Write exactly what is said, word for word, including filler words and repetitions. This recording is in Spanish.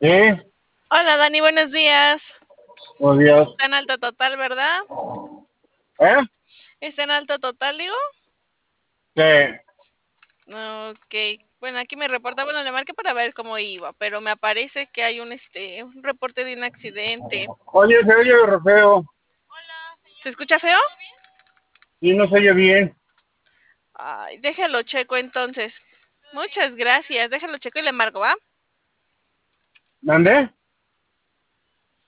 Sí, Hola Dani, buenos días. buenos días. Está en alto total, ¿verdad? ¿Eh? ¿Está en alto total, digo? Sí. Ok. Bueno, aquí me reporta, bueno, le marqué para ver cómo iba, pero me aparece que hay un este un reporte de un accidente. Oye, se oye re feo. ¿Se escucha feo? Y no se oye bien. Ay, déjalo checo entonces. Muchas gracias. Déjalo checo y le marco, ¿va? ¿Mandé?